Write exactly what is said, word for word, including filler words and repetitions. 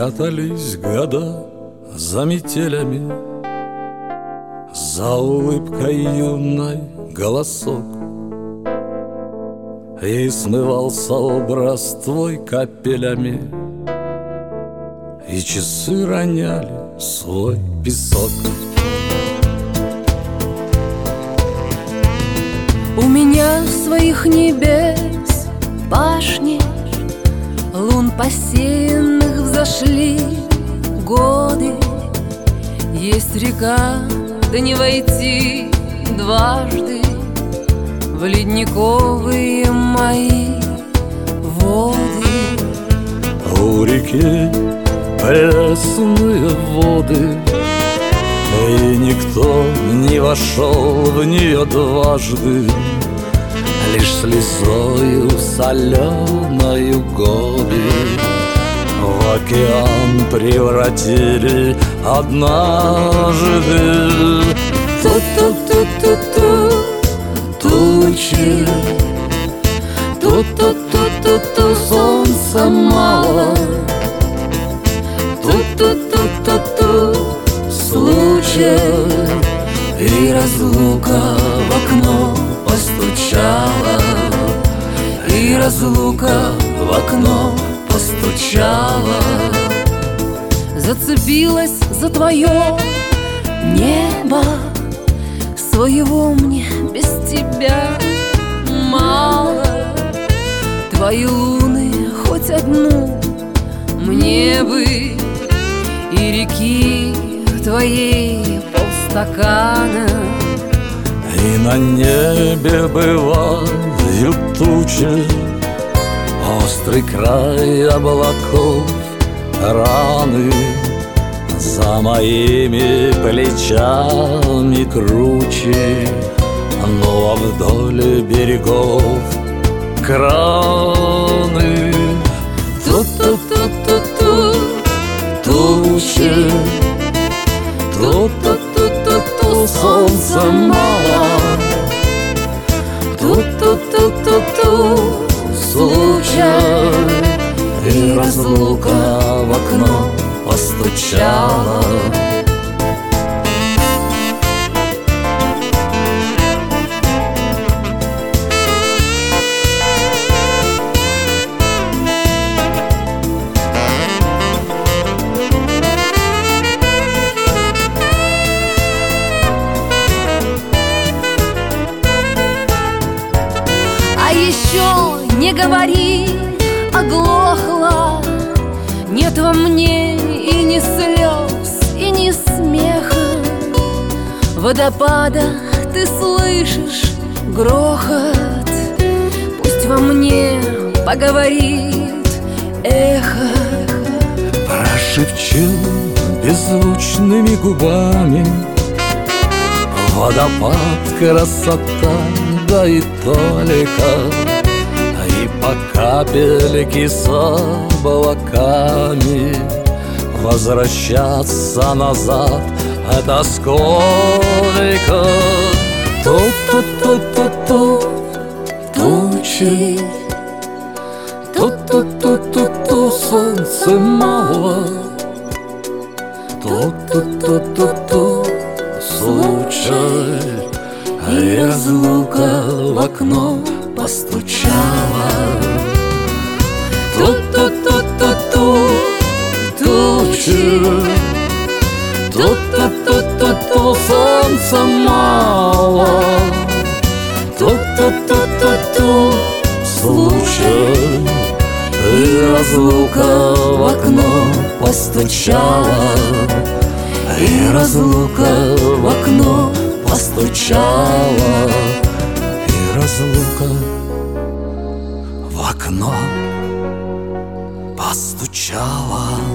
Прятались года за метелями, за улыбкой юной голосок, и смывался образ твой капелями, и часы роняли свой песок. У меня своих небес башни, лун посеянных взошли годы. Есть река, да не войти дважды в ледниковые мои воды. У реки пресные воды, и никто не вошел в нее дважды, лишь слезою соленою годы в океан превратили однажды. Ту-ту-ту-ту-ту тучи, ту-ту-ту-ту-ту солнца мало, ту-ту-ту-ту-ту случай, и разлука в окно постучала, и разлука в окно постучала. Зацепилась за твое небо, своего мне без тебя мало. Твои луны хоть одну мне бы, и реки твоей полстакана. И на небе бывают тучи, острый край облаков, раны за моими плечами круче, но вдоль берегов краны. Ту-ту-ту-ту-ту тучи, ту-ту-ту-ту-ту солнца мало, ту-ту-ту-ту-ту случай, и разлука в окно постучала. А еще не говори, оглохла, нет во мне и ни слез, и ни смеха. В водопадах ты слышишь грохот, пусть во мне поговорит эхо. Прошепчу беззвучными губами: водопад, красота, да и только. И по капельке с облаками возвращаться назад — это сколько? Ту-ту-ту-ту-ту тучи, ту-ту-ту-ту-ту солнце мало, ту-ту-ту-ту-ту случай, и разлука в окно постучала. Ту-ту-ту-ту-ту тучи, ту-ту-ту-ту-ту солнца мало, ту-ту-ту-ту-ту случай, и разлука в окно постучала, и разлука в окно постучала, и разлука в окно постучала.